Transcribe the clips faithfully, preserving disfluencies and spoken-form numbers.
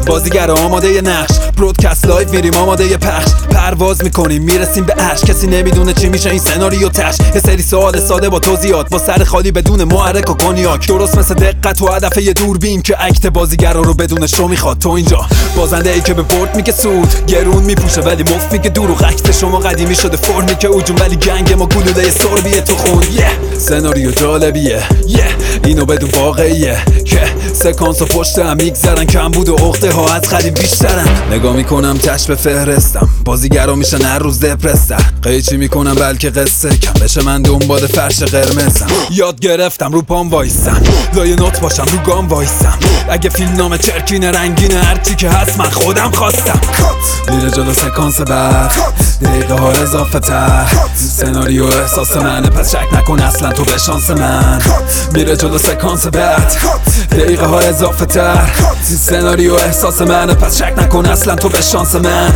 بازیگر آماده ی نقش، برودکست لایو میریم آماده ی پخش، پرواز میکنیم میرسیم به عشق. کسی نمیدونه چی میشه این سناریو تش، یه سری سوال ساده با توضیحات، با سر خالی بدون محرک و کنیاک، درست مثل دقت و هدف یه دوربین که اکت بازیگرا رو بدون شو میخواد. تو اینجا بازنده ای که به برد میگه سود، گرون میپوشه ولی مفت میگه دروغ. اکت شما قدیمی شده فرمی که اوجون، ولی گنگ ما گلوله سربیه تو خون. yeah. سناریو جالبیه yeah. اینو بدون واقعیه که سکانس و پشت هم میگذرن، کم بود و عقده ها از قدیم بیشترن. نگاه میکنم تش به فهرستم، بازیگرا میشن هر روز دپرس‌تر. قیچی میکنم بلکه قصه کم بشه، من دنبال فرش قرمزم. یاد گرفتم رو پام وایسم، لای نوت باشم رو گام وایسم. اگه فیلم نام چرکینه رنگینه، هرچی که هست من خودم خواستم. میره جلو سکانس بعد، دقیقه ها اضافه تر. سناریو احساس منه پس شک نکن اصلا تو به شانس من. میره جلو سکانس بعد، دقیقه ها اضافه تر. سناریو احساس منه پس شک نکن اصلا تو به شانس من.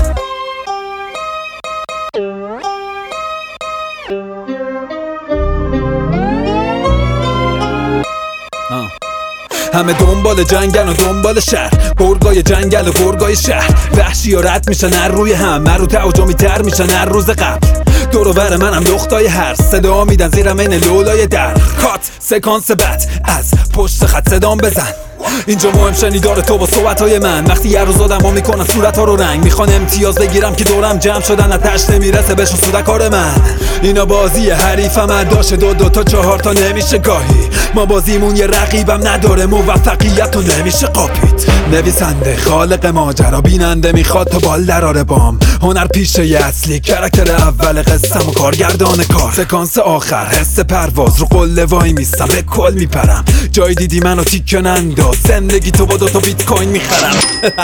همه دنبال جنگل و دنبال شهر، برگای جنگل و برگای شهر. وحشی ها رد میشن هر روی هم، مرو تعجمی تر میشن هر روز قبل. دور و بر منم دختای هر صدا میدن زیرم این لولای در. کات سکانس بد از پشت خط صدام بزن. اینجا مهم شنیدار تو با صحبتهای من. وقتی یه روز آدم ها میکنن صورت ها رو رنگ، میخوان امتیاز بگیرم که دورم جمع شدن، از تشت نمیرسه بهشون سودکار من. اینا بازی حریفم داشته دو دو تا چهار تا نمیشه گاهی. ما بازیمون یه رقیبم نداره، موفقیت رو نمیشه قاپید. نویسنده خالق ماجرا، بیننده میخواد تا بال دراره بام. هنر پیشه ی اصلی، کرکتر اول قصم و کارگردان کار. سکانس آخر حس پرواز، رو قله وای میستم به کل میپرم. جای دیدی منو تیکه ننداز، زندگی تو با دوتا بیت کوین میخرم.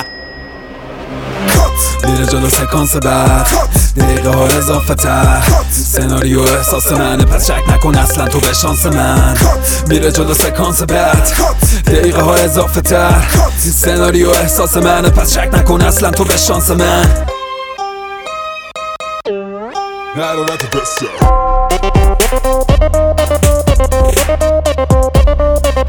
میره جلو سکانس بعد، دقیقه ها اضافه تر. سناریو احساس منه پس شک نکن اصلا تو به شانس من. میره جلو سکانس بعد، دقیقه ها اضافه تر. سناریو احساس منه پس شک نکن اصلا تو به شانس من. I don't like the best stuff.